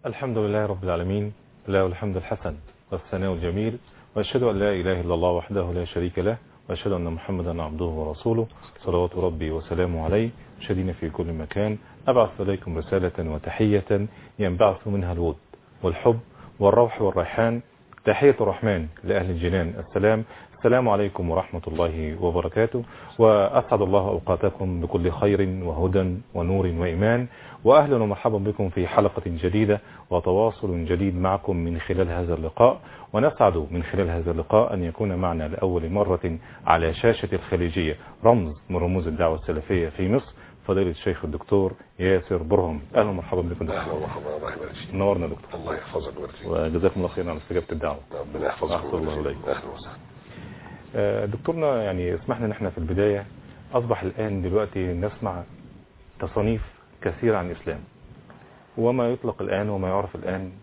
الحمد لله رب العالمين، له الحمد الحسن والثناء الجميل، وأشهد أن لا إله إلا الله وحده لا شريك له، وأشهد أن محمدا عبده ورسوله صلوات ربي وسلامه عليه. مشاهدينا في كل مكان، أبعث إليكم رسالة وتحية ينبعث منها الود والحب والروح والريحان، تحية الرحمن لأهل الجنان. السلام عليكم ورحمة الله وبركاته، وأسعد الله أوقاتكم بكل خير وهدى ونور وإيمان، وأهلا ومرحبا بكم في حلقة جديدة وتواصل جديد معكم من خلال هذا اللقاء. ونسعد من خلال هذا اللقاء أن يكون معنا لأول مرة على شاشة الخليجية رمز من رموز الدعوة السلفية في مصر، فضيلة الشيخ الدكتور ياسر برهم. أهلا ومرحبا بكم دكتور. اهلا ومرحبا، الله يبارك فيك. نورنا دكتور. الله يحفظك ويبارك فيك. وجزاكم الله خيرا على استجابة الدعوة. ربنا يحفظك أحسن الله ويبارك إليك. فيك. اهلا وسهلا. دكتورنا، يعني اسمحنا ان احنا في البداية اصبح الان دلوقتي نسمع تصانيف كثيرة عن الاسلام وما يطلق الان وما يعرف الان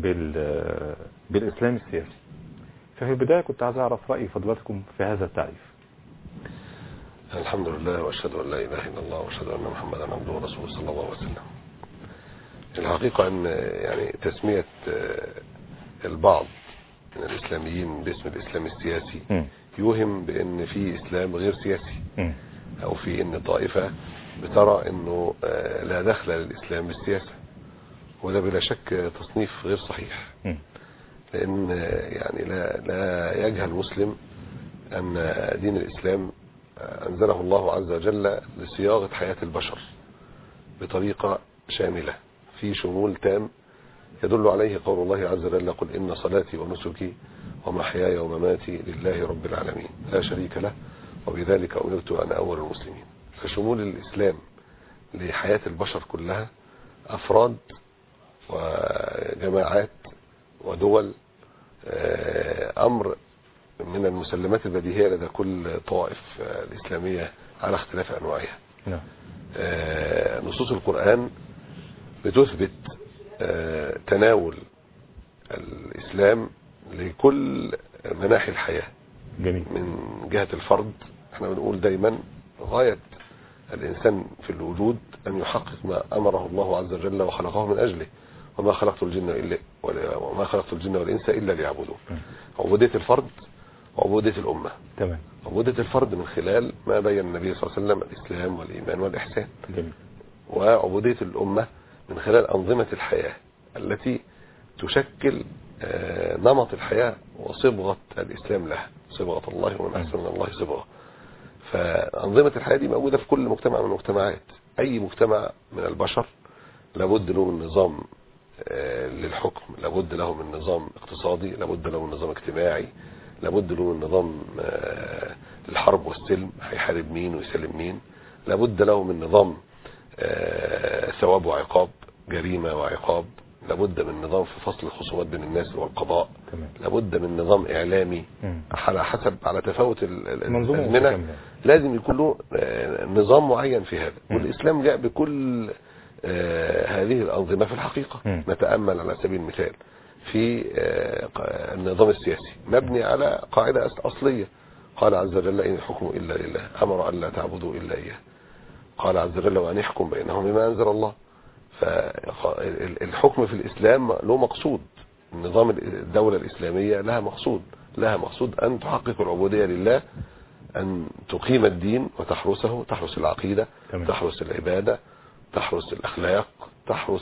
بالاسلام السياسي. ففي البداية كنت عايز اعرف رأي فضلاتكم في هذا التعريف. الحمد لله، واشهد ان لا اله الا الله، واشهد ان محمدا عبده ورسوله صلى الله عليه وسلم. الحقيقة ان يعني تسمية البعض من الاسلاميين باسم الاسلام السياسي يوهم بان في اسلام غير سياسي، او في ان طائفة بترى انه لا دخل للاسلام بالسياسة، وده بلا شك تصنيف غير صحيح. لان يعني لا يجهل المسلم ان دين الاسلام انزله الله عز وجل لصياغة حياة البشر بطريقة شاملة في شمول تام يدل عليه قول الله عز وجل: قل إن صلاتي ونسكي ومحياي ومماتي لله رب العالمين لا شريك له وبذلك أمرت أنا أول المسلمين. فشمول الإسلام لحياة البشر كلها، أفراد وجماعات ودول، أمر من المسلمات البديهية لدى كل طوائف الإسلامية على اختلاف أنواعها. نصوص القرآن بتثبت تناول الإسلام لكل مناحي الحياة. جميل. من جهة الفرد، احنا بنقول دايما غاية الإنسان في الوجود أن يحقق ما أمره الله عز وجل وخلقه من أجله، وما خلقت الجن والإنس إلا ليعبدون. عبودية الفرد وعبودية الأمة. تمام. عبودية الفرد من خلال ما بين النبي صلى الله عليه وسلم: الإسلام والإيمان والإحسان. جميل. وعبودية الأمة من خلال أنظمة الحياة التي تشكل نمط الحياة وصبغة الإسلام لها، صبغة الله ومن أحسن من الله صبغة. فأنظمة الحياة دي موجودة في كل مجتمع من المجتمعات. أي مجتمع من البشر لابد له من نظام للحكم، لابد له من نظام اقتصادي، لابد له من نظام اجتماعي، لابد له من نظام للحرب والسلم، هيحارب مين ويسلم مين، لابد له من نظام ثواب وعقاب، جريمة وعقاب، لابد من نظام في فصل الخصومات بين الناس والقضاء. تمام. لابد من نظام إعلامي على تفاوت الأزمنة، لازم يكون له نظام معين في هذا. والإسلام جاء بكل هذه الأنظمة في الحقيقة. نتأمل على سبيل المثال في النظام السياسي مبني على قاعدة أصلية. قال عز وجل: إن الحكم إلا لله، أمر أن لا تعبدوا إلا إياه. قال عز وجل: وأن يحكم بينهم بما أنزل الله. فالحكم في الإسلام له مقصود. النظام الدولة الإسلامية لها مقصود أن تحقق العبودية لله، أن تقيم الدين وتحرسه، تحرس العقيدة، تحرس العبادة، تحرس الأخلاق، تحرس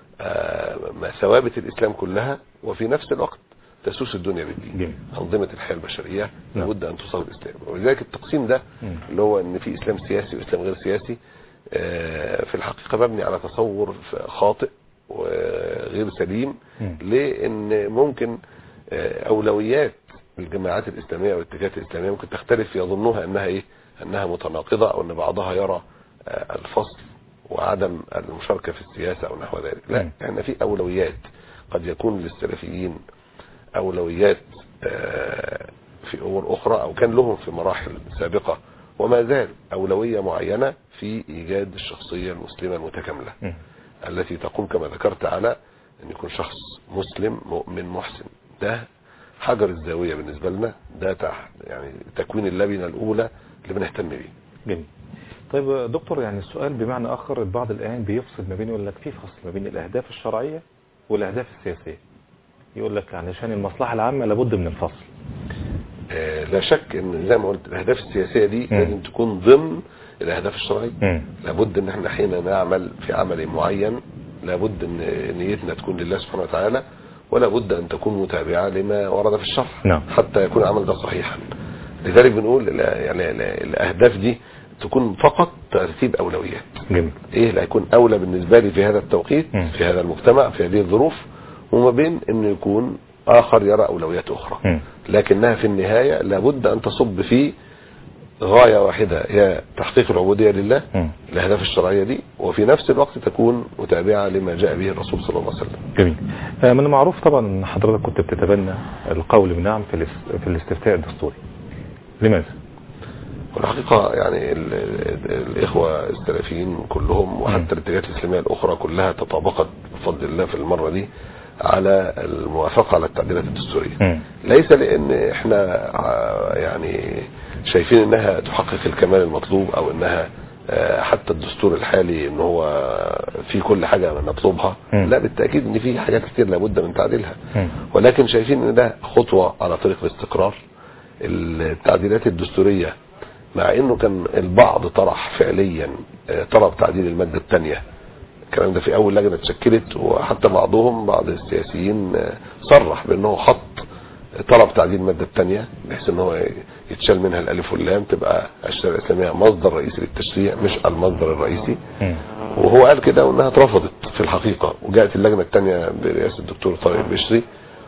ثوابت الإسلام كلها، وفي نفس الوقت تسوس الدنيا بالدين. أنظمة الحياة البشرية لابد أن تصاغ الإسلام. ولذلك التقسيم ده اللي هو أن في إسلام سياسي وإسلام غير سياسي في الحقيقة مبني على تصور خاطئ وغير سليم. لأن ممكن أولويات الجماعات الإسلامية والاتجاهات الإسلامية ممكن تختلف، يظنوها أنها متناقضة، أو أن بعضها يرى الفصل وعدم المشاركة في السياسة أو نحو ذلك. لا، يعني في أولويات. قد يكون للسلفيين أولويات في أمور أخرى، أو كان لهم في مراحل سابقة وما زال أولوية معينة في إيجاد الشخصية المسلمة المتكاملة التي تقوم كما ذكرت على أن يكون شخص مسلم مؤمن محسن. ده حجر الزاوية بالنسبة لنا، ده يعني تكوين اللبنة الأولى اللي بنهتم بيه. جميل. طيب دكتور، يعني السؤال بمعنى آخر، البعض الآن بيفصل ما بين، يقول لك في فصل ما بين الأهداف الشرعية والاهداف السياسيه، يقول لك علشان المصلحه العامه لابد من الفصل. لا شك ان زي ما قلت الاهداف السياسيه دي لازم تكون ضمن الاهداف الشرعيه. لابد ان احنا حين نعمل في عمل معين لابد ان نيتنا تكون لله سبحانه وتعالى، ولا بد ان تكون متابعه لما ورد في الشرع. نعم. حتى يكون العمل ده صحيحا. لذلك بنقول يعني الاهداف دي تكون فقط ترتيب اولويات. جميل. ايه اللي هيكون اولى بالنسبه لي في هذا التوقيت في هذا المجتمع في هذه الظروف، وما بين انه يكون اخر يرى اولويات اخرى. لكنها في النهايه لابد ان تصب في غايه واحده هي تحقيق العبوديه لله، الاهداف الشرعيه دي، وفي نفس الوقت تكون متابعه لما جاء به الرسول صلى الله عليه وسلم. جميل. من المعروف طبعا ان حضرتك كنت بتتبنى القول بنعم في الاستفتاء الدستوري. لماذا؟ والحقيقه يعني الاخوه السلفيين كلهم وحتى الاتجاهات الاسلاميه الاخرى كلها تطابقت بفضل الله في المره دي على الموافقه على التعديلات الدستوريه. ليس لان احنا يعني شايفين انها تحقق الكمال المطلوب او انها حتى الدستور الحالي ان هو في كل حاجه نطلبها، لا بالتاكيد ان في حاجات كتير لابد من تعديلها، ولكن شايفين ان ده خطوه على طريق الاستقرار. التعديلات الدستوريه مع انه كان البعض طرح فعليا طلب تعديل الماده الثانيه، الكلام ده في اول لجنه اتشكلت، وحتى بعض السياسيين صرح بانه خط طلب تعديل الماده الثانيه بحيث ان هو يتشال منها الالف واللام، تبقى الشريعه الاسلاميه مصدر رئيسي للتشريع مش المصدر الرئيسي. وهو قال كده وانها اترفضت في الحقيقه، وجاءت اللجنه الثانيه برئاسه الدكتور طارق البشري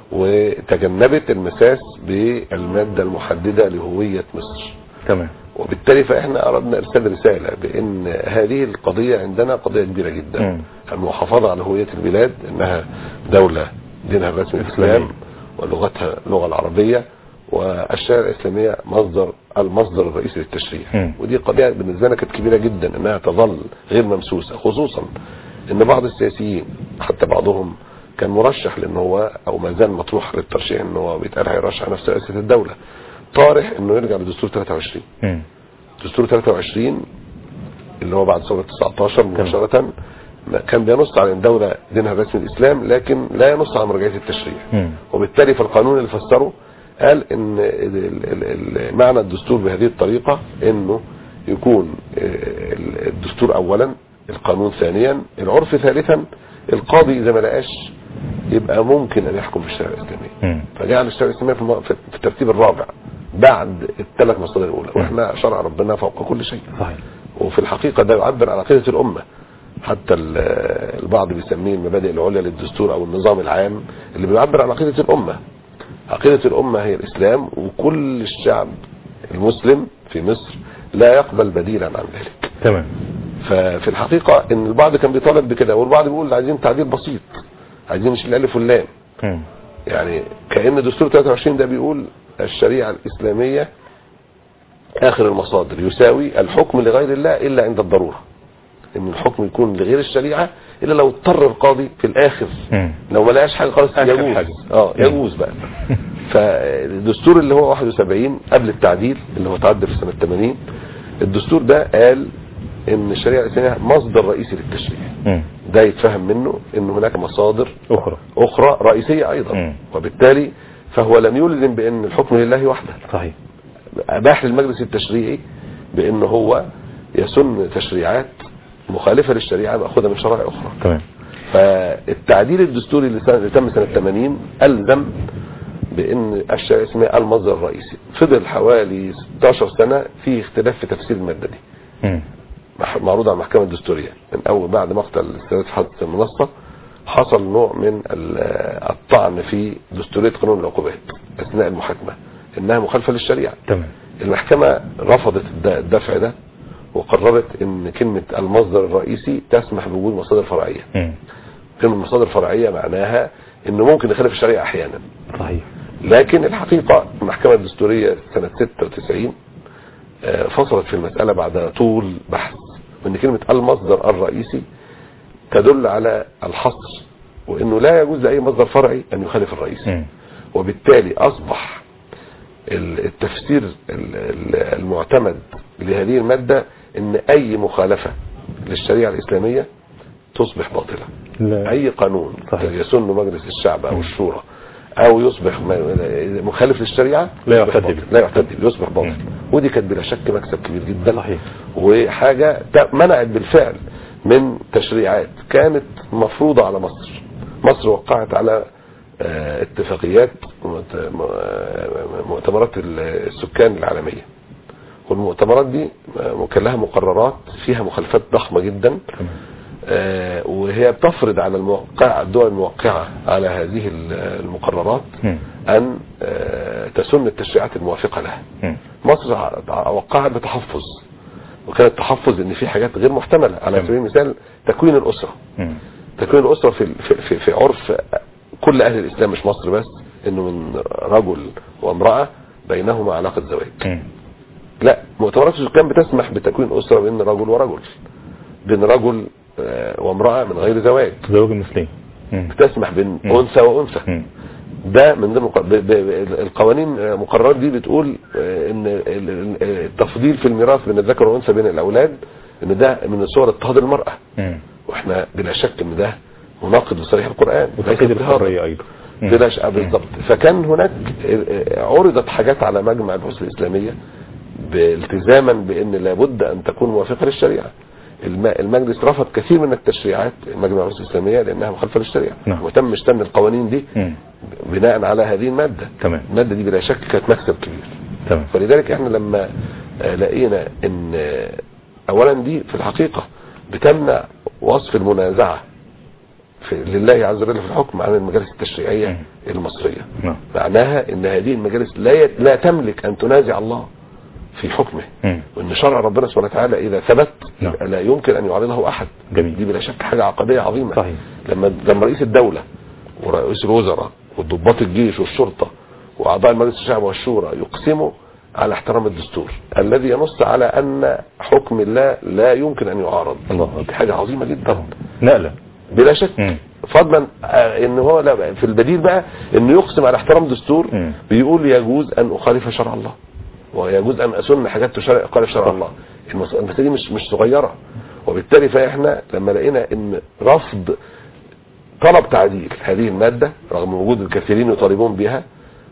وتجنبت المساس بالماده المحدده لهويه مصر. تمام. وبالتالي فاحنا اردنا ارسال رساله بان هذه القضيه عندنا قضيه كبيره جدا، المحافظه على هويه البلاد، انها دوله دينها الرسمي الاسلام ولغتها اللغه العربيه، والشريعه الاسلاميه المصدر الرئيسي للتشريع. ودي قضيه بالنسبه لنا كانت كبيره جدا انها تظل غير ممسوسه، خصوصا ان بعض السياسيين حتى بعضهم كان مرشح لان هو او ما زال مطروح للترشيح ان هو بيتقال هيرشح نفسه رئاسه الدوله، طارح انه يرجع لدستور 23. دستور 23 اللي هو بعد ثوره 19 مباشره كان بينص على ان دوله دينها الرسمي الاسلام، لكن لا ينص على مرجعيه التشريع. وبالتالي فالقانون اللي فسره قال ان معنى الدستور بهذه الطريقه انه يكون الدستور اولا، القانون ثانيا، العرف ثالثا، القاضي اذا ما لقاش يبقى ممكن ان يحكم بالشريعه الاسلاميه. فجعل الشريعه الاسلاميه في الترتيب الرابع بعد الثلاث مصادر الاولى، واحنا شرع ربنا فوق كل شيء. صحيح. وفي الحقيقه ده يعبر عن عقيده الامه، حتى البعض بيسميه المبادئ العليا للدستور او النظام العام اللي بيعبر عن عقيده الامه. عقيده الامه هي الاسلام، وكل الشعب المسلم في مصر لا يقبل بديلا عن ذلك. تمام. ففي الحقيقه ان البعض كان بيطالب بكده، والبعض بيقول عايزين تعديل بسيط، عايزين نشيل الالف واللام. يعني كأن دستور 23 ده بيقول الشريعه الاسلاميه اخر المصادر، يساوي الحكم لغير الله الا عند الضروره، ان الحكم يكون لغير الشريعه الا لو اضطر القاضي في الاخر، لو ما لقاش حاجه خالص يجوز. يجوز بقى. فالدستور اللي هو 71 قبل التعديل اللي هو تعدل في سنه 80، الدستور ده قال ان الشريعه الاسلاميه مصدر رئيسي للتشريع. ده يتفهم منه ان هناك مصادر اخرى رئيسيه ايضا، وبالتالي فهو لم يلزم بان الحكم لله وحده. صحيح. اباح للمجلس التشريعي بان هو يسن تشريعات مخالفه للشريعه ماخوذه من شرائع اخرى. تمام. فالتعديل الدستوري اللي تم سنه 80 الزم بان الشريعه الاسلاميه المصدر الرئيسي. فضل حوالي 16 سنه في اختلاف في تفسير الماده دي. معروض على المحكمه الدستوريه من اول بعد مقتل السيد حادث المنصه، حصل نوع من الطعن في دستوريه قانون العقوبات اثناء المحاكمه انها مخالفه للشريعه. تمام. المحكمه رفضت الدفع ده وقررت ان كلمه المصدر الرئيسي تسمح بوجود مصادر فرعيه. كلمه مصادر فرعيه معناها انه ممكن يخالف الشريعه احيانا. صحيح. لكن الحقيقه المحكمه الدستوريه سنه 96 فصلت في المساله بعد طول بحث، وان كلمه المصدر الرئيسي تدل على الحصر، وانه لا يجوز لاي مصدر فرعي ان يخالف الرئيسي. وبالتالي اصبح التفسير المعتمد لهذه الماده ان اي مخالفه للشريعه الاسلاميه تصبح باطلة. لا. اي قانون صحيح. يسن مجلس الشعب او الشورى او يصبح مخالف للشريعة لا يعتد به يصبح باطل. ودي كانت بلا شك مكسب كبير جدا. صحيح. وحاجة منعت بالفعل من تشريعات كانت مفروضة على مصر. مصر وقعت على اتفاقيات مؤتمرات السكان العالمية، والمؤتمرات دي كان لها مقررات فيها مخالفات ضخمة جدا، وهي بتفرض على الدول الموقعة على هذه المقررات أن تسن التشريعات الموافقة لها. مصر وقعت بتحفظ، وكان التحفظ ان في حاجات غير محتملة. على سبيل المثال تكوين الأسرة. تكوين الأسرة في عرف كل أهل الإسلام مش مصر بس، انه من رجل وامرأة بينهما علاقة زواج. لا، مؤتمرات السكان بتسمح بتكوين أسرة بين رجل ورجل، بين رجل وامرأة من غير زواج المسلم، بتسمح بين أنثى وأنثى. ده من ضمن القوانين. المقررات دي بتقول ان التفضيل في الميراث بين الذكر والأنثى بين الأولاد ان ده من صور اضطهاد المرأة، واحنا بلا شك ان ده مناقض لصريح القرآن وتأكيد الحرية ايضا بلا شك بالضبط. فكان هناك عرضت حاجات على مجمع البحوث الإسلامية بالتزاما بان لابد ان تكون موافقة للشريعة. المجلس رفض كثير من التشريعات مجمع البحوث الإسلامية لانها مخالفة للشريعة، وتم شتم القوانين دي بناء على هذه المادة. المادة دي بلا شك كانت مكسب كبير. فلذلك احنا لما لقينا ان اولا دي في الحقيقة بتمنع وصف المنازعة لله عز وجل في الحكم عن المجالس التشريعية المصرية. معناها ان هذه المجالس لا تملك ان تنازع الله في حكمه، وان شرع ربنا سبحانه وتعالى اذا ثبت لا يمكن ان يعارضه احد. دي بلا شك حاجة عقدية عظيمة. صحيح. لما رئيس الدولة ورئيس الوزراء وضباط الجيش والشرطة واعضاء مجلس الشعب والشورى يقسموا على احترام الدستور الذي ينص على ان حكم الله لا يمكن ان يعارض، دي حاجة عظيمة جدا، نقلة بلا شك. فضلا ان هو لا في البديل بقى انه يقسم على احترام دستور بيقول يجوز ان اخالف شرع الله ويجوز ان اسن حاجات تخالف شرع الله. المسألة دي مش صغيرة. وبالتالي فاحنا لما لقينا ان رفض طلب تعديل هذه المادة رغم وجود الكثيرين يطالبون بها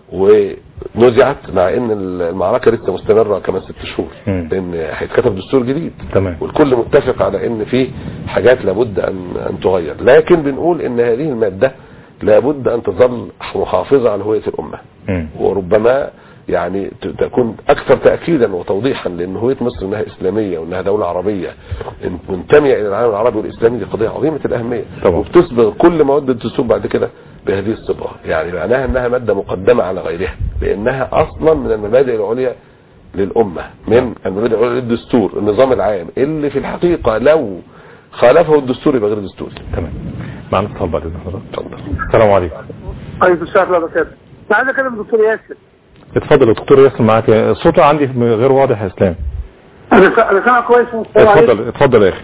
ونزعت، مع ان المعركة لسه مستمرة كمان 6 شهور لان هيتكتب دستور جديد. والكل متفق على ان في حاجات لابد ان تغير، لكن بنقول ان هذه المادة لابد ان تظل محافظة على هوية الامة، وربما يعني تكون اكثر تأكيدا وتوضيحا لان هوية مصر انها اسلامية وانها دولة عربية منتمية الى العالم العربي والاسلامي. دي قضية عظيمة الاهمية وبتصبغ كل مواد الدستور بعد كده بهذه الصبغة. يعني معناها انها مادة مقدمة على غيرها لانها اصلا من المبادئ العليا للامة، من المبادئ العليا للدستور النظام العام اللي في الحقيقة لو خالفه الدستور يبقى غير دستوري. تمام. معنا اتصال بعد اذن حضرتك. السلام عليكم. عليكم السلام ورحمة الله وبركاته. معانا كلام الدكتور ياسر. اتفضل الدكتور ياسر معاك. الصوت عندي غير واضح يا اسلام. انا سامع كويس. اتفضل يا اخي.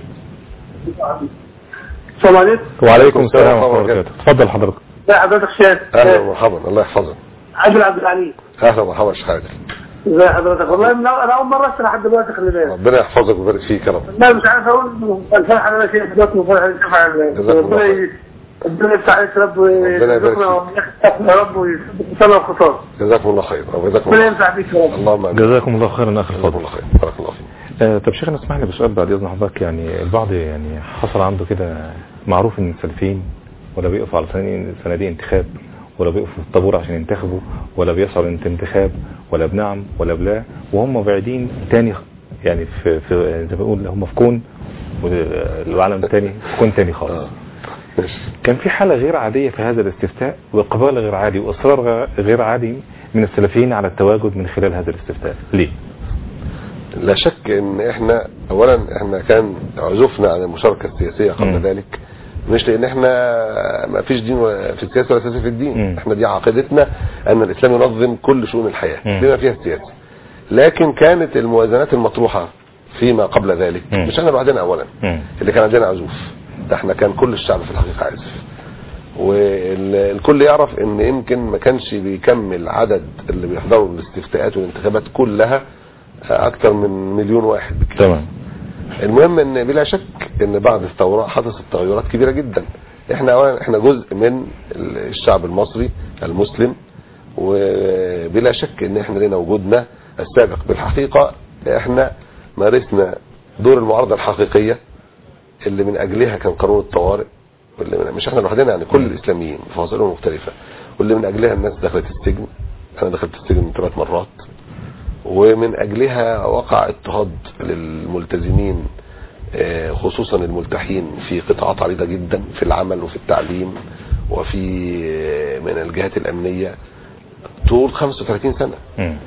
السلام عليكم. وعليكم السلام ورحمة الله وبركاته. اتفضل حضرتك. لا حضرتك شاهد. اهلا ومرحبا. الله يحفظك. عادل عبد العليم. اهلا ومرحبا يا شيخ عادل. ازي حضرتك؟ والله انا اول مره اسمع لحد دلوقتي. خلي بالك. ربنا يحفظك ويبارك فيك يا رب. لا مش عارف اقول الفرحه اللي انا فيها دلوقتي وفرحه الشفاعه. ربنا يفتح عليك يا رب ربنا يبارك فيك يا رب ويثبت لنا الخطاب. جزاكم الله خير. ربنا ينفع بيك يا رب. اللهم امين. جزاكم الله خيرا اخي الفاضل. الله خير. بارك الله فيك. طب شيخنا اسمح لي بسؤال بعد اذن حضرتك. يعني البعض يعني حصل عنده كده، معروف ان السلفيين ولا بيقفوا على صناديق انتخاب ولا بيقفوا في الطابور عشان ينتخبوا ولا بيسعوا للانتخاب ولا بنعم ولا بلا، وهم بعيدين تاني يعني في زي ما بيقول هم في كون والعالم الثاني في كون تاني خالص. كان في حالة غير عادية في هذا الاستفتاء واقبال غير عادي واصرار غير عادي من السلفيين على التواجد من خلال هذا الاستفتاء. ليه؟ لا شك ان احنا اولا كان عزوفنا عن المشاركة السياسية قبل ذلك، مش لان احنا ما فيش دين في السياسة ولا سياسة في الدين. احنا دي عقيدتنا ان الاسلام ينظم كل شؤون الحياة بما فيها السياسة، لكن كانت الموازنات المطروحة فيما قبل ذلك مش احنا لوحدنا اولا اللي كان عندنا عزوف، ده احنا كان كل الشعب في الحقيقة عازف، والكل يعرف ان يمكن ما كانش بيكمل عدد اللي بيحضروا الاستفتاءات والانتخابات كلها اكتر من 1,000,000 واحد. تمام. المهم ان بلا شك ان بعد الثورة حدثت تغيرات كبيرة جدا. احنا جزء من الشعب المصري المسلم، وبلا شك ان احنا لنا وجودنا السابق. بالحقيقة احنا مارسنا دور المعارضة الحقيقية اللي من اجلها كان قانون الطوارئ، واللي مش احنا لوحدنا يعني كل الاسلاميين في فصائلهم مختلفة، واللي من اجلها الناس دخلت السجن. انا دخلت السجن 3 مرات، ومن اجلها وقع اضطهاد للملتزمين خصوصا الملتحين في قطاعات عريضة جدا في العمل وفي التعليم وفي من الجهات الامنية طول 35 سنة.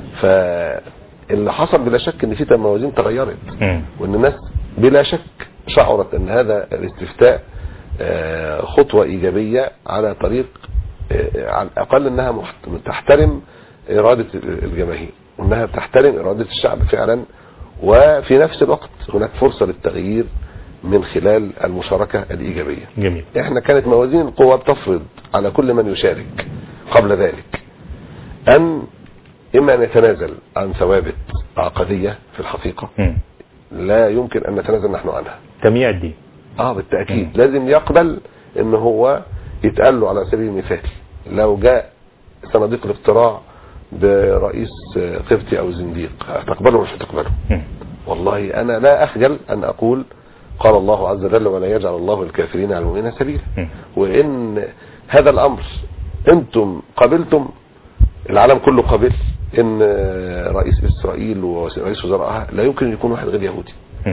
فاللي حصل بلا شك ان في موازين تغيرت، وان الناس بلا شك شعرت ان هذا الاستفتاء خطوة ايجابية على طريق على الاقل انها تحترم ارادة الجماهير، وانها تحترم ارادة الشعب فعلا، وفي نفس الوقت هناك فرصة للتغيير من خلال المشاركة الايجابية. جميل. احنا كانت موازين القوى بتفرض على كل من يشارك قبل ذلك ان اما ان يتنازل عن ثوابت عقدية في الحقيقة لا يمكن ان نتنازل نحن عنها. تمييع الدين. بالتأكيد لازم يقبل ان هو يتقال له على سبيل المثال لو جاء صناديق الاقتراع برئيس قبطي او زنديق، هتقبله مش هتقبله؟ والله انا لا اخجل ان اقول قال الله عز وجل ولا يجعل الله الكافرين على المؤمنين سبيلا. وان هذا الامر انتم قبلتم، العالم كله قبل ان رئيس اسرائيل ورئيس وزرائها لا يمكن يكون واحد غير يهودي،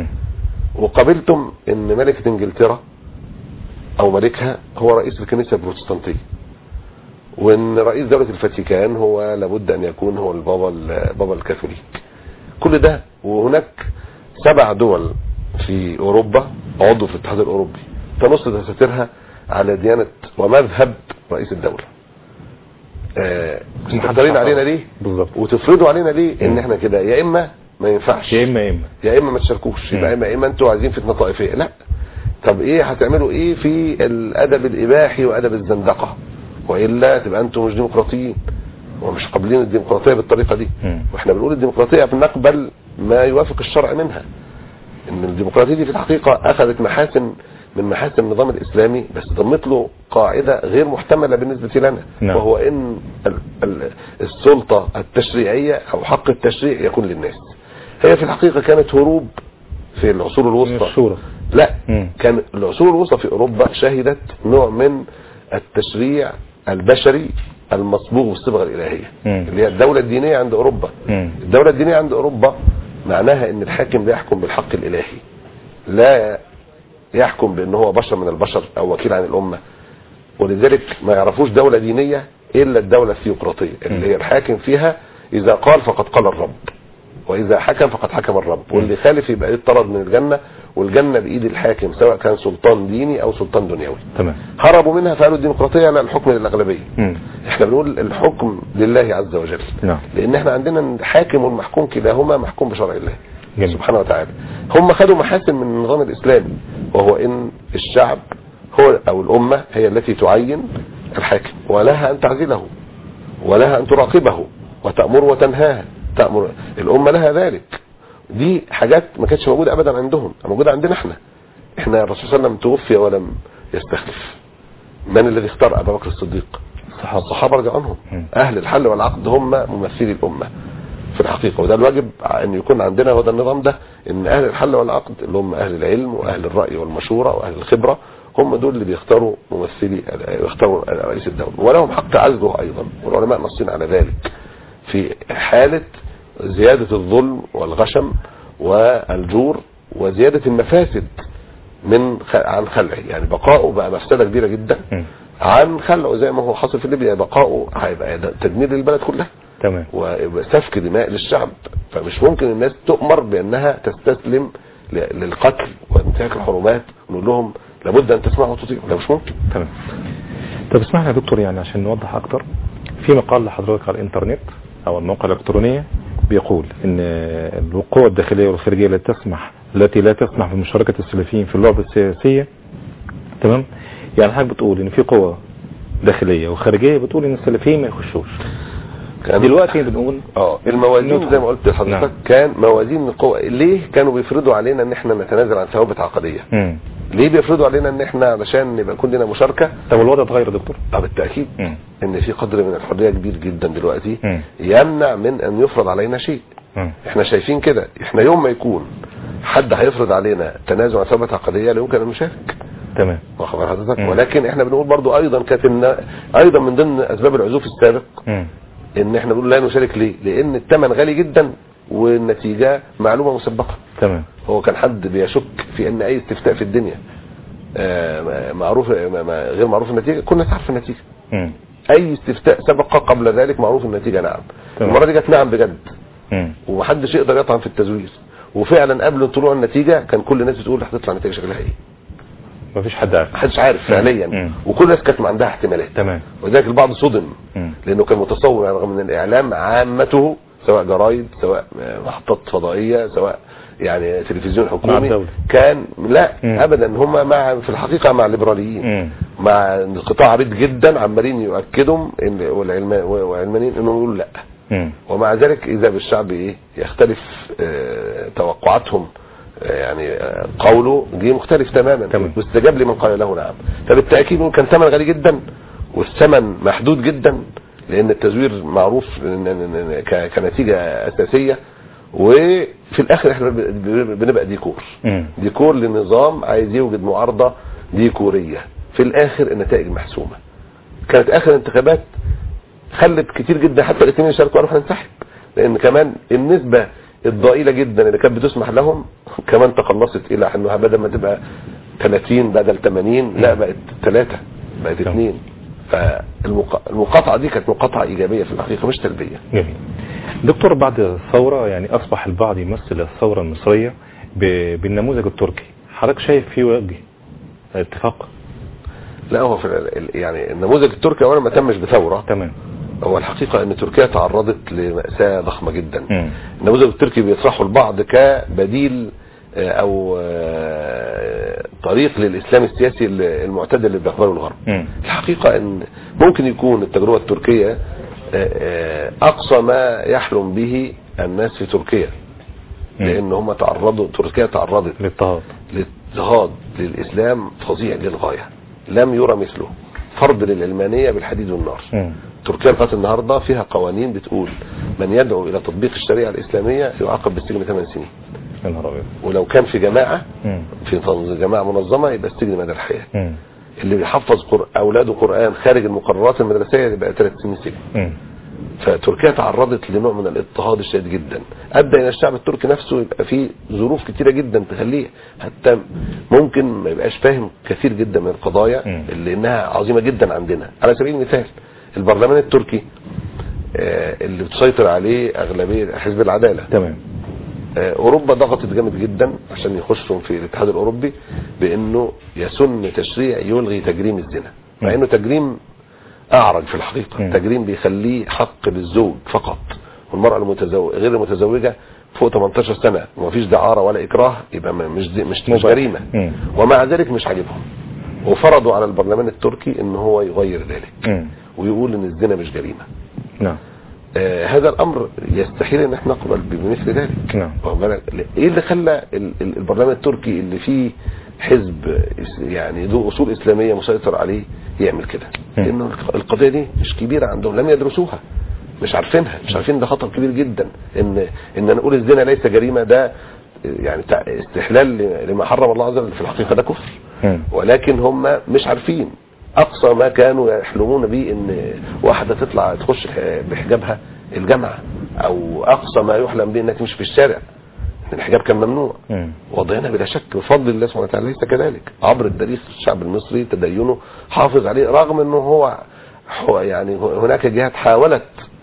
وقبلتم ان ملكة انجلترا او ملكها هو رئيس الكنيسة البروتستانتية، وان رئيس دولة الفاتيكان هو لابد ان يكون هو البابا الكاثوليك. كل ده، وهناك 7 دول في اوروبا عضو في الاتحاد الاوروبي تنص دساتيرها على ديانة ومذهب رئيس الدولة. تختارين علينا ليه بالظبط وتفرضوا علينا ليه ان احنا كده يا اما ما ينفعش يا اما ما تشاركوش، يبقى اما انتوا عايزين فتنة طائفية. لا، طب ايه هتعملوا ايه في الادب الاباحي وادب الزندقة؟ وإلا تبقى انتم مش ديمقراطيين ومش قابلين الديمقراطية بالطريقة دي. واحنا بنقول الديمقراطية بنقبل ما يوافق الشرع منها، ان الديمقراطية دي في الحقيقة اخذت محاسن من محاسن النظام الاسلامي، بس ضمت له قاعدة غير محتملة بالنسبة لنا، وهو ان السلطة التشريعية او حق التشريع يكون للناس. هي في الحقيقة كانت هروب في العصور الوسطى. لا، كان العصور الوسطى في اوروبا شهدت نوع من التشريع البشري المصبوغ بالصبغة الالهية اللي هي الدولة الدينية عند اوروبا. الدولة الدينية عند اوروبا معناها ان الحاكم لا يحكم بالحق الالهي، لا يحكم بان هو بشر من البشر او وكيل عن الامة، ولذلك ما يعرفوش دولة دينية الا الدولة الثيوقراطية اللي هي الحاكم فيها اذا قال فقد قال الرب، واذا حكم فقد حكم الرب، واللي خالف يبقى يطرد من الجنة، والجنة بايد الحاكم سواء كان سلطان ديني او سلطان دنيوي. تمام. هربوا منها فقالوا الديمقراطية لا، الحكم للاغلبية. احنا بنقول الحكم لله عز وجل. لان احنا عندنا الحاكم والمحكوم كلاهما محكوم بشرع الله سبحانه وتعالى. هم خدوا محاسن من النظام الاسلامي، وهو ان الشعب هو او الامة هي التي تعين الحاكم، ولها ان تعزله ولها ان تراقبه وتأمر وتنهاها. تأمر الامة لها ذلك. دي حاجات ما كانتش موجودة ابدا عندهم، موجودة عندنا احنا الرسول صلى الله عليه وسلم توفي ولم يستخلف. من الذي اختار ابا بكر الصديق؟ الصحابة رضي عنهم. اهل الحل والعقد هم ممثلي الامة في الحقيقة، وده الواجب ان يكون عندنا، وده النظام ده، ان اهل الحل والعقد اللي هم اهل العلم واهل الرأي والمشورة واهل الخبرة هم دول اللي بيختاروا يختاروا رئيس الدولة، ولهم حق عزله ايضا، والعلماء نصين على ذلك في حالة زيادة الظلم والغشم والجور وزيادة المفاسد عن خلعه. يعني بقاؤه بقى مفسدة كبيرة جدا عن خلعه، زي ما هو حاصل في ليبيا. بقاؤه هيبقى تدمير للبلد كلها، تمام، وسفك دماء للشعب. فمش ممكن الناس تؤمر بانها تستسلم للقتل وانتهاك الحرمات ونقول لهم لابد ان تسمعوا وتطيعوا. ده مش ممكن. تمام. طب اسمعنا يا دكتور، يعني عشان نوضح اكتر، في مقال لحضرتك على الانترنت او الموقع الالكترونية بيقول ان القوى الداخلية والخارجية التي لا تسمح بمشاركة السلفيين في اللعبة السياسية، تمام، يعني حضرتك بتقول ان في قوى داخلية وخارجية بتقول ان السلفيين ما يخشوش. دلوقتي بنقول الموازين زي ما قلت لحضرتك كان موازين القوى. ليه كانوا بيفرضوا علينا ان احنا نتنازل عن ثوابت عقديه؟ ليه بيفرضوا علينا ان احنا علشان يبقى يكون لنا مشاركه؟ طب الوضع اتغير يا دكتور؟ بالتاكيد ان في قدر من الحريه كبير جدا دلوقتي يمنع من ان يفرض علينا شيء. احنا شايفين كده، احنا يوم ما يكون حد هيفرض علينا تنازل عن ثوابت عقديه لا يمكن ان نشارك. تمام. واخد حضرتك؟ ولكن احنا بنقول برضو ايضا كانت ايضا من ضمن اسباب العزوف السابق ان احنا بنقول لا نشارك. ليه؟ لان الثمن غالي جدا والنتيجه معلومه مسبقه. تمام. هو كان حد بيشك في ان اي استفتاء في الدنيا معروف غير معروف النتيجه، كل الناس عارفه النتيجه. اي استفتاء سبق قبل ذلك معروف النتيجه نعم. المره دي جت نعم بجد. ومحدش يقدر يطعن في التزوير، وفعلا قبل طلوع النتيجه كان كل الناس بتقول هتطلع النتيجه شكلها ايه. مفيش حد عارف، محدش عارف فعليا. وكل الناس كانت عندها احتمالات. تمام. ولذلك البعض صدم لانه كان متصور رغم ان الاعلام عامته سواء جرايد سواء محطات فضائيه سواء يعني تلفزيون حكومي كان لا ابدا هم مع في الحقيقه مع الليبراليين مع قطاع عريض جدا عمالين يؤكدوا ان والعلمانيين انه يقولوا لا. ومع ذلك اذا بالشعب ايه يختلف توقعاتهم، يعني قوله جه مختلف تماما واستجاب لمن قال له نعم. فبالتاكيد كان ثمن غالي جدا والثمن محدود جدا لان التزوير معروف كنتيجه اساسيه. وفي الاخر احنا بنبقى ديكور لنظام عايز يوجد معارضه ديكوريه. في الاخر النتائج محسومه. كانت اخر انتخابات خلت كتير جدا حتى الاثنين يشاركوا قالوا هننسحب، لان كمان النسبه الضئيله جدا اللي كانت بتسمح لهم كمان تقلصت الى انها بدل ما تبقى 30 بدل 80 لا بقت 3 بقت 2. فالمقاطعه دي كانت مقاطعه ايجابيه في الحقيقه مش سلبيه. جميل. دكتور بعد الثوره يعني اصبح البعض يمثل الثوره المصريه بالنموذج التركي، حضرتك شايف فيه وجه اتفاق؟ لا هو في يعني النموذج التركي اولا ما تمش بثوره. تمام. هو الحقيقه ان تركيا تعرضت لمأساة ضخمه جدا. النموذج التركي بيطرحه البعض كبديل او طريق للاسلام السياسي المعتدل اللي بيقبله الغرب. الحقيقه ان ممكن يكون التجربه التركيه اقصى ما يحلم به الناس في تركيا، لان هم تركيا تعرضت لاضطهاد للاسلام فظيع للغايه لم يرى مثله، فرض للعلمانيه بالحديد والنار. تركيا لغايه النهارده فيها قوانين بتقول من يدعو الى تطبيق الشريعه الاسلاميه يعاقب بالسجن 8 سنين. ولو كان في جماعه في جماعه منظمه يبقى السجن مدى الحياه. اللي بيحفظ اولاده قران خارج المقررات المدرسيه يبقى 3 سنين سجن. فتركيا تعرضت لنوع من الاضطهاد الشديد جدا ادى الى الشعب التركي نفسه يبقى فيه ظروف كتيره جدا تخليه حتى ممكن ما يبقاش فاهم كثير جدا من القضايا اللي انها عظيمه جدا عندنا. على سبيل المثال البرلمان التركي اللي بتسيطر عليه اغلبيه حزب العداله. تمام. اوروبا ضغطت جامد جدا عشان يخشوا في الاتحاد الاوروبي بانه يسن تشريع يلغي تجريم الزنا، مع انه تجريم اعرج في الحقيقه. تجريم بيخليه حق للزوج فقط، والمراه غير المتزوجه فوق 18 سنه ومفيش دعاره ولا اكراه يبقى مش جريمه. ومع ذلك مش عاجبهم وفرضوا على البرلمان التركي ان هو يغير ذلك ويقول ان الزنا مش جريمه. نعم. هذا الامر يستحيل ان احنا نقبل بمثل ذلك. نعم. ايه اللي خلى البرلمان التركي اللي فيه حزب يعني ذو اصول اسلاميه مسيطر عليه يعمل كده؟ لانه القضيه دي مش كبيره عندهم، لم يدرسوها، مش عارفينها، مش عارفين ده خطر كبير جدا ان نقول الزنا ليس جريمه. ده يعني استحلال لما حرم الله عز وجل، في الحقيقه ده كفر. ولكن هم مش عارفين. اقصى ما كانوا يحلمون به ان واحده تطلع تخش بحجابها الجامعه، او اقصى ما يحلم به انها تمشي في الشارع. الحجاب كان ممنوع. وضعنا بلا شك بفضل الله سبحانه وتعالى ليس كذلك. عبر التاريخ الشعب المصري تدينه حافظ عليه، رغم انه هو يعني هناك جهات حاولت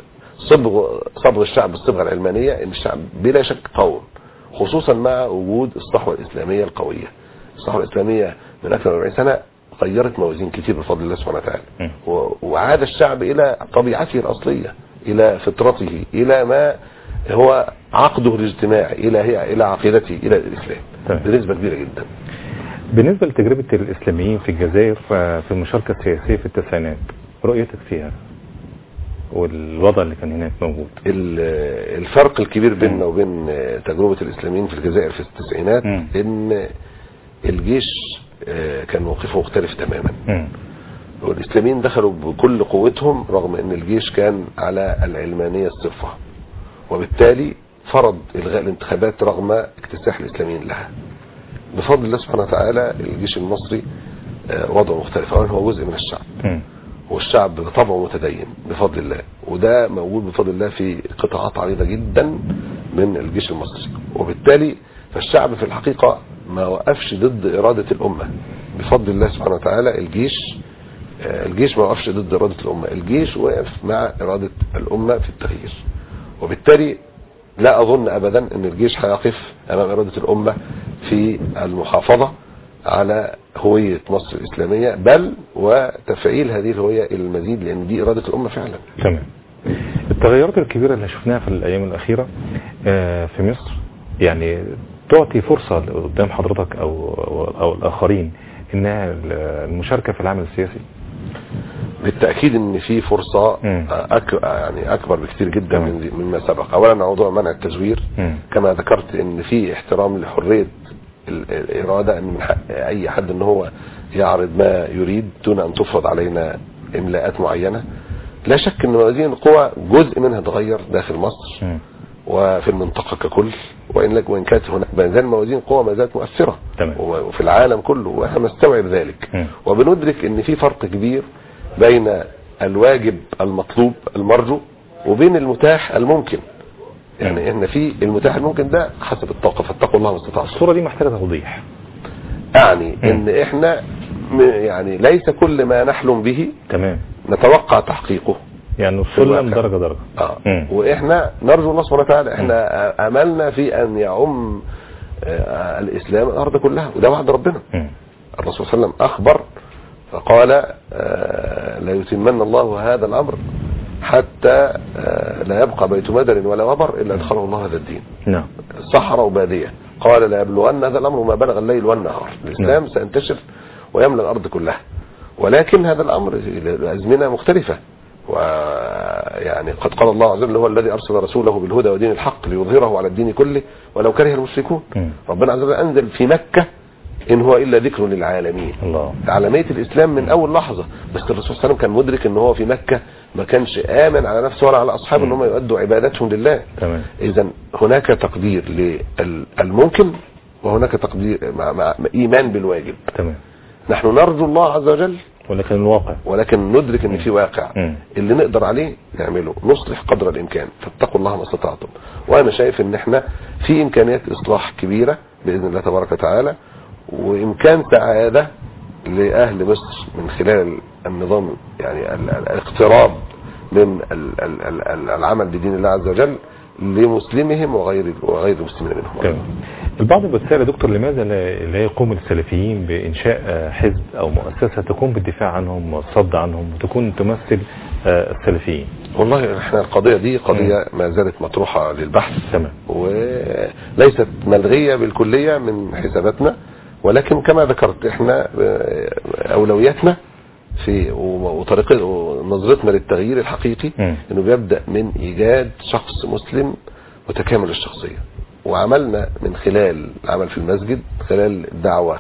صبغ الشعب الصبغه العلمانيه، ان الشعب بلا شك قوم، خصوصا مع وجود الصحوه الاسلاميه القويه. الصحوه الاسلاميه من اكثر من 40 سنه غيرت موازين كتير بفضل الله سبحانه وتعالى، وعاد الشعب الى طبيعته الاصليه، الى فطرته، الى ما هو عقده الاجتماعي، الى عقيدته، الى الاسلام بنسبه كبيره جدا. بالنسبه لتجربه الاسلاميين في الجزائر في المشاركه السياسيه في التسعينات، رؤيتك فيها؟ والوضع اللي كان هناك موجود. الفرق الكبير بيننا وبين تجربة الإسلاميين في الجزائر في التسعينات إن الجيش كان موقفه مختلف تماما. والإسلاميين دخلوا بكل قوتهم رغم أن الجيش كان على العلمانية الصرفة، وبالتالي فرض إلغاء الانتخابات رغم اكتساح الإسلاميين لها. بفضل الله سبحانه وتعالى الجيش المصري وضعه مختلف. أولا هو جزء من الشعب، والشعب بطبعه متدين بفضل الله، وده موجود بفضل الله في قطاعات عريضة جدا من الجيش المصري. وبالتالي فالشعب في الحقيقة ما وقفش ضد إرادة الأمة بفضل الله سبحانه وتعالى. الجيش ما وقفش ضد إرادة الأمة، الجيش وقف مع إرادة الأمة في التغيير. وبالتالي لا أظن أبدا أن الجيش هيقف أمام إرادة الأمة في المحافظة على هوية مصر الإسلامية، بل وتفعيل هذه الهوية إلى المزيد، لأن دي إرادة الأمة فعلا. تمام. التغيرات الكبيرة اللي شفناها في الأيام الأخيرة في مصر يعني تعطي فرصة قدام حضرتك أو الآخرين إنها المشاركة في العمل السياسي؟ بالتأكيد ان في فرصة يعني اكبر بكثير جدا مما سبق. اولا موضوع منع التزوير، كما ذكرت ان في احترام لحرية الارادة، ان من حق اي حد ان هو يعرض ما يريد دون ان تفرض علينا املاءات معينة. لا شك ان موازين القوى جزء منها تغير داخل مصر وفي المنطقة ككل، وإن كانت هناك بنزال موازين قوى ما زالت مؤثرة وفي العالم كله، واحنا نستوعب ذلك. وبندرك ان في فرق كبير بين الواجب المطلوب المرجو وبين المتاح الممكن. يعني احنا في المتاح الممكن ده حسب الطاقة، فاتقوا الله ما استطعتم. الصورة دي محتاجة توضيح. يعني ان احنا يعني ليس كل ما نحلم به تمام نتوقع تحقيقه، يعني السلم درجة درجة. واحنا نرجو الله سبحانه وتعالى، احنا املنا في ان يعم الاسلام الارض كلها، وده وعد ربنا. الرسول صلى الله عليه وسلم اخبر فقال لا يتمن الله هذا الامر حتى لا يبقى بيت مدر ولا وبر الا ادخله الله هذا الدين. نعم. صحراء وباديه. قال لا يبلغن هذا الامر ما بلغ الليل والنهار. الاسلام سينتشر ويملأ الارض كلها، ولكن هذا الامر الازمنه مختلفه. ويعني قد قال الله عز وجل هو الذي ارسل رسوله بالهدى ودين الحق ليظهره على الدين كله ولو كره المشركون. ربنا عز وجل انزل في مكه إن هو إلا ذكر للعالمين. الله. عالمية الإسلام من أول لحظة، بس الرسول صلى الله عليه وسلم كان مدرك إن هو في مكة ما كانش آمن على نفسه ولا على أصحابه إن هم يؤدوا عباداتهم لله. إذا هناك تقدير للممكن وهناك تقدير مع إيمان بالواجب. تمام. نحن نرجو الله عز وجل، ولكن ندرك إن في واقع اللي نقدر عليه نعمله، نصلح قدر الإمكان، فاتقوا الله ما استطعتم. وأنا شايف إن إحنا في إمكانيات إصلاح كبيرة بإذن الله تبارك وتعالى، وإمكان سعادة لأهل مصر من خلال النظام، يعني الاقتراب من العمل بدين الله عز وجل لمسلمهم وغير المسلمين منهم. البعض بيتساءل يا دكتور لماذا لا يقوم السلفيين بإنشاء حزب أو مؤسسة تقوم بالدفاع عنهم والصد عنهم وتكون تمثل السلفيين؟ والله احنا القضية دي قضية ما زالت مطروحة للبحث. تمام. وليست ملغية بالكلية من حساباتنا، ولكن كما ذكرت احنا اولوياتنا في وطريقه ونظرتنا للتغيير الحقيقي انه بيبدأ من ايجاد شخص مسلم متكامل الشخصية. وعملنا من خلال العمل في المسجد، خلال الدعوة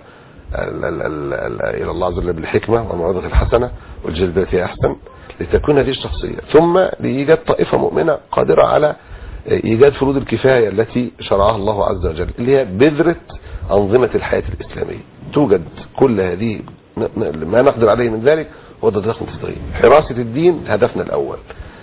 الى الله عز وجل بالحكمة والموعظة الحسنة والجلبات احسن، لتكون هذه الشخصية، ثم لإيجاد طائفة مؤمنة قادرة على إيجاد فروض الكفاية التي شرعها الله عز وجل، اللي هي بذرة أنظمة الحياة الإسلامية. توجد كل هذه ما نقدر عليه من ذلك هو ضد التغيير. حراسة الدين هدفنا الأول،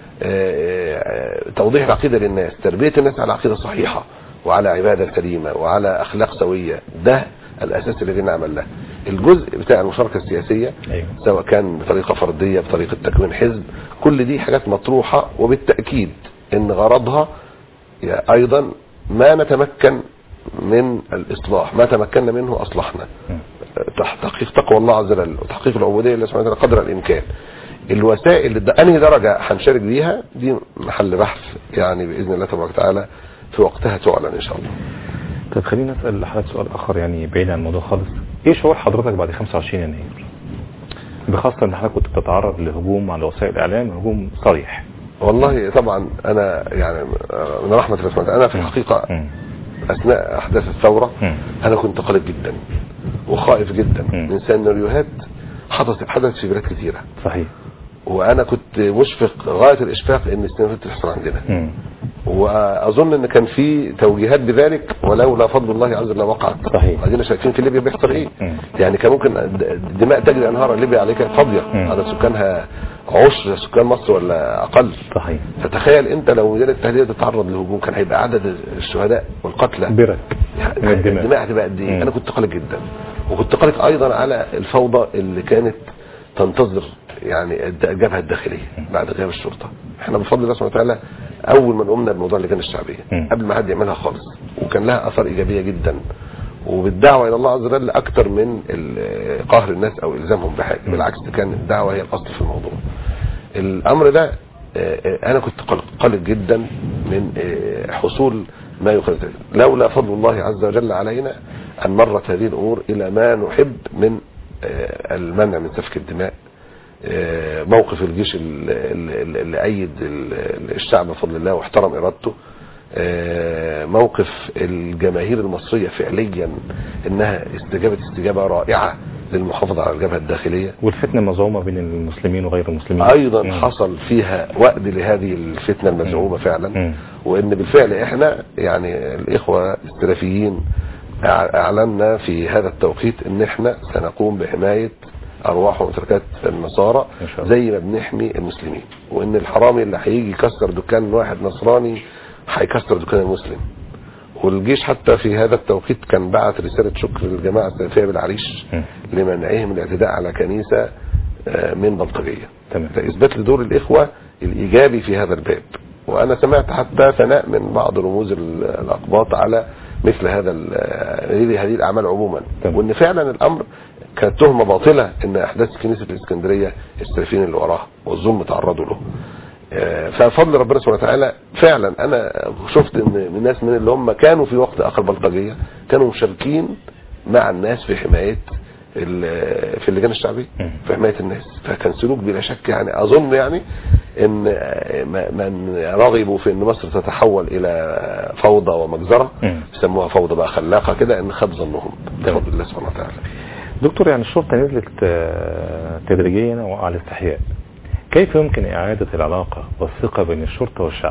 توضيح العقيدة للناس، تربية الناس على عقيدة صحيحة وعلى عبادة سليمة وعلى أخلاق سوية، ده الأساس الذي نعمل له. الجزء بتاع المشاركة السياسية سواء كان بطريقة فردية بطريقة تكوين حزب، كل دي حاجات مطروحة، وبالتأكيد ان غرضها ايضا ما نتمكن من الإصلاح، ما تمكننا منه أصلحنا، تحقيق تقوى الله عز وجل وتحقيق العبودية لله سبحانه وتعالى قدر الإمكان. الوسائل أنهي درجة هنشارك بيها دي محل بحث، يعني بإذن الله تبارك وتعالى في وقتها تعلن إن شاء الله. طيب خلينا نسأل حضرتك سؤال آخر يعني بعيد عن الموضوع خالص. إيه شعور حضرتك بعد 25 يناير؟ بخاصة أن حضرتك كنت بتتعرض لهجوم على وسائل الإعلام، هجوم صريح. والله طبعا انا يعني من رحمة الله سبحانه انا في الحقيقة اثناء احداث الثورة انا كنت قلق جدا وخائف جدا من سيناريوهات حدثت في بلاد كثيرة. صحيح. وانا كنت مشفق غاية الاشفاق ان السيناريوهات تحصل عندنا. واظن ان كان في توجيهات بذلك ولولا فضل الله عز وجل وقعت. صحيح. ادينا شايفين في ليبيا بيحصل ايه. يعني كان ممكن الدماء تجري انهار ليبيا عليها كانت فاضيه، عدد سكانها عشر سكان مصر ولا اقل. صحيح. فتخيل انت لو مدينه التهديد تتعرض للهجوم كان هيبقى عدد الشهداء والقتلى برك يعني الدماء هتبقى قد ايه. انا كنت قلق جدا وكنت قلق ايضا على الفوضى اللي كانت تنتظر يعني الجبهه الداخليه بعد غياب الشرطه. احنا بفضل الله سبحانه وتعالى اول ما قمنا بموضوع اللجان الشعبيه قبل ما حد يعملها خالص، وكان لها اثار ايجابيه جدا وبالدعوه الى الله عز وجل اكتر من قهر الناس او الزامهم بحاجه. بالعكس كان الدعوه هي الاصل في الموضوع. الامر ده انا كنت قلق جدا من حصول ما يخرج لولا فضل الله عز وجل علينا ان مرت هذه الامور الى ما نحب من المنع من سفك الدماء. موقف الجيش اللي أيد الشعب بفضل الله واحترم إرادته. موقف الجماهير المصرية فعليا انها استجابة رائعة للمحافظة على الجبهة الداخلية. والفتنة المزعومة بين المسلمين وغير المسلمين ايضا حصل فيها وقت لهذه الفتنة المزعومة فعلا. وان بالفعل احنا يعني الاخوة السلفيين اعلنا في هذا التوقيت ان احنا سنقوم بحماية ارواح وممتلكات النصارى زي ما بنحمي المسلمين، وان الحرامي اللي هيجي يكسر دكان واحد نصراني هيكسر دكان المسلم. والجيش حتى في هذا التوقيت كان بعت رسالة شكر للجماعة السلفية بالعريش لمنعهم الاعتداء على كنيسة من بلطجية. فإثبات لدور الإخوة الإيجابي في هذا الباب. وأنا سمعت حتى ثناء من بعض رموز الأقباط على مثل هذه الأعمال عموما، وأن فعلا الأمر كانت تهمة باطلة أن أحداث كنيسة الإسكندرية السلفيين اللي وراها والظلم تعرضوا له. ففضل ربنا سبحانه وتعالى فعلا انا شفت ان الناس من اللي هم كانوا في وقت اخر بلطجيه كانوا مشاركين مع الناس في حمايه في اللجان الشعبيه في حمايه الناس. فكان سلوك بلا شك يعني اظن يعني ان من رغبوا في ان مصر تتحول الى فوضى ومجزره يسموها فوضى بقى خلاقه كده ان خاب ظنهم بفضل الله سبحانه وتعالى. دكتور، يعني الشرطه نزلت تدريجيا وعلى استحياء، كيف يمكن إعادة العلاقة والثقة بين الشرطة والشعب؟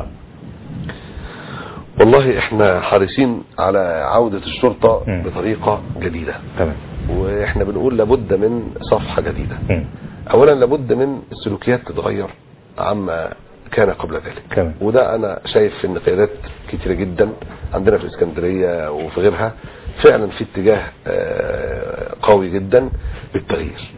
والله احنا حريصين على عودة الشرطة بطريقة جديدة. تمام. واحنا بنقول لابد من صفحة جديدة. اولا لابد من السلوكيات تتغير عما كان قبل ذلك. تمام. وده انا شايف ان قيادات كتيرة جدا عندنا في الاسكندرية وفي غيرها فعلا في اتجاه قوي جدا بالتغيير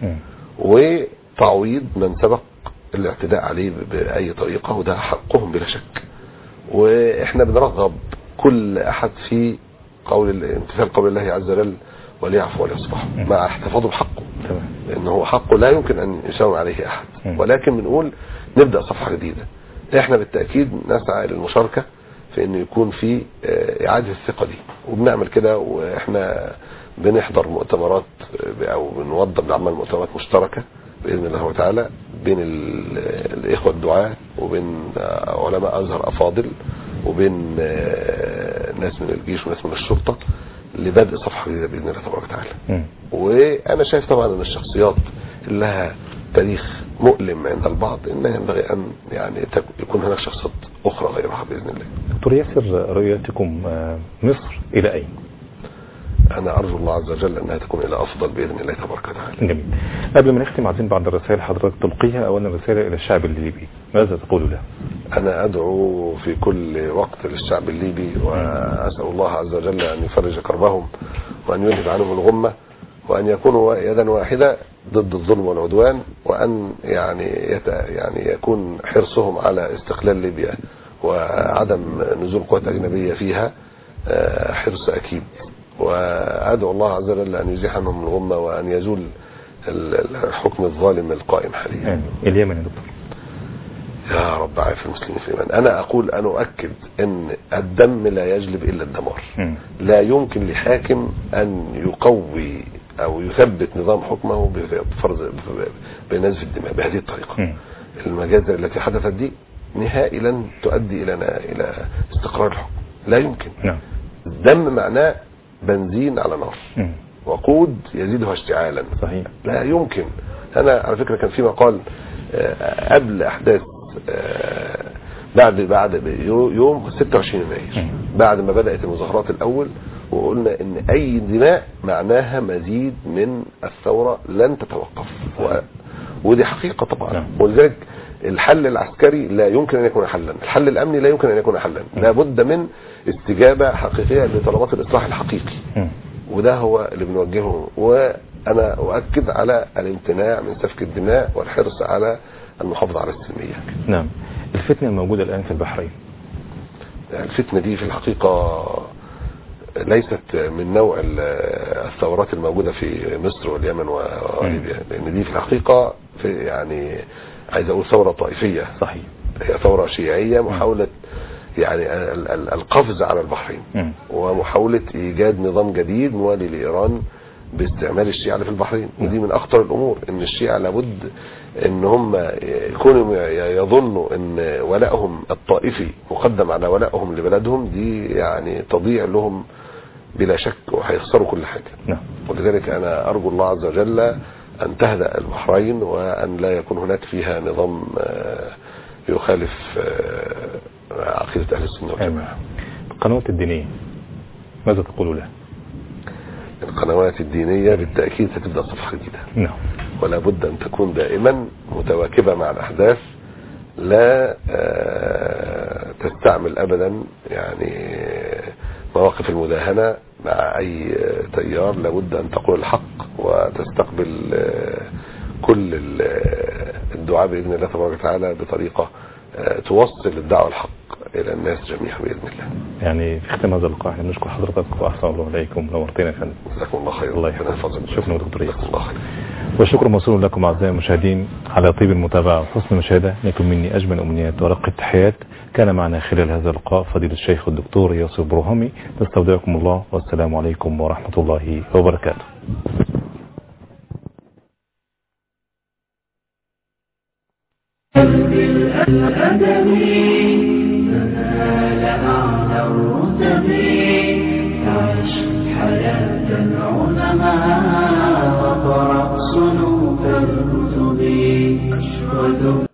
وتعويض من سبق الاعتداء عليه بأي طريقة، وده حقهم بلا شك. واحنا بنرغب كل احد في امتثال قول الله عز وجل وليعفو وليصفح مع احتفاظه بحقه، لانه هو حقه لا يمكن ان يساوم عليه احد. ولكن بنقول نبدأ صفحة جديدة. احنا بالتأكيد نسعى للمشاركة في انه يكون في اعادة الثقة دي، وبنعمل كده واحنا بنحضر مؤتمرات او بنوضب نعمل مؤتمرات مشتركة بإذن الله تعالى بين الإخوة الدعاة وبين علماء أزهر أفاضل وبين ناس من الجيش وناس من الشرطة لبدء صفحة جديدة بإذن الله تبارك وتعالى. وأنا شايف طبعا أن الشخصيات اللي لها تاريخ مؤلم عند البعض إنها ينبغي أن يعني يكون هناك شخصيات أخرى غيرها بإذن الله. دكتور ياسر، رؤيتكم مصر إلى أين؟ أنا أرجو الله عز وجل أنها تكون إلى أفضل بإذن الله تبارك وتعالى. جميل. قبل ما نختم عايزين بعض الرسائل حضرتك تلقيها. أولا رسالة إلى الشعب الليبي، ماذا تقول له؟ أنا أدعو في كل وقت للشعب الليبي وأسأل الله عز وجل أن يفرج كربهم وأن يذهب عنهم الغمة وأن يكونوا يدا واحدة ضد الظلم والعدوان، وأن يعني يكون حرصهم على استقلال ليبيا وعدم نزول قوات أجنبية فيها حرص أكيد. وأدعو الله عز وجل أن يزيح عنهم الغمة وأن يزول الحكم الظالم القائم حاليا. اليمن يا دكتور. يا رب عافية المسلمين في اليمن. أنا أقول أنا أؤكد أن الدم لا يجلب إلا الدمار. لا يمكن لحاكم أن يقوي أو يثبت نظام حكمه بفرض بنزف الدماء بهذه الطريقة. المجازر التي حدثت دي نهائي لن تؤدي إلى استقرار الحكم، لا يمكن. نعم. الدم معناه بنزين على نار، وقود يزيدها اشتعالا. صحيح. لا يمكن. أنا على فكرة كان في مقال قبل أحداث بعد يوم 26 يناير بعد ما بدأت المظاهرات الأول، وقلنا ان اي دماء معناها مزيد من الثورة لن تتوقف، ودي حقيقة طبعا. ولذلك الحل العسكري لا يمكن ان يكون حلا، الحل الامني لا يمكن ان يكون حلا، لابد من استجابة حقيقية لطلبات الاصلاح الحقيقي، وده هو اللي بنوجهه. وانا اؤكد على الامتناع من سفك الدماء والحرص على المحافظة على السلمية. نعم. الفتنة الموجودة الان في البحرين، الفتنة دي في الحقيقة ليست من نوع الثورات الموجودة في مصر واليمن وليبيا، لان دي في الحقيقة يعني عايز اقول ثورة طائفية. صحيح. هي ثورة شيعية، محاولة يعني القفز على البحرين، ومحاولة ايجاد نظام جديد موالي لايران باستعمال الشيعة في البحرين. ودي من اخطر الامور، ان الشيعة لابد ان هم يكونوا يظنوا ان ولائهم الطائفي مقدم على ولائهم لبلدهم، دي يعني تضيع لهم بلا شك، وهيخسروا كل حاجة. ولذلك انا ارجو الله عز وجل ان تهدأ البحرين، وان لا يكون هناك فيها نظام يخالف عقيدة اهل السنة والجماعة. القنوات الدينية ماذا تقول لها؟ القنوات الدينية بالتأكيد ستبدأ صفحة جديدة. ولا بد أن تكون دائما متواكبة مع الأحداث، لا تستعمل أبدا يعني مواقف المداهنة مع أي تيار. لابد أن تقول الحق وتستقبل كل الدعاء بإذن الله تبارك وتعالى بطريقة توصل الدعوة الحق إلى الناس جميعا بإذن الله. يعني في ختام هذا اللقاء احنا نشكر حضرتك وأحسن الله إليكم، نورتنا يا فندم. جزاكم الله خير. الله يحفظك. شكرا دكتور جزاكم الله خير. والشكر موصول لكم أعزائي المشاهدين على طيب المتابعة وحسن المشاهدة. لكم مني أجمل أمنيات ورق التحيات. كان معنا خلال هذا اللقاء فضيلة الشيخ الدكتور ياسر برهامي. نستودعكم الله والسلام عليكم ورحمة الله وبركاته. عيش حياة العلماء وقرأ صنوف الكتب.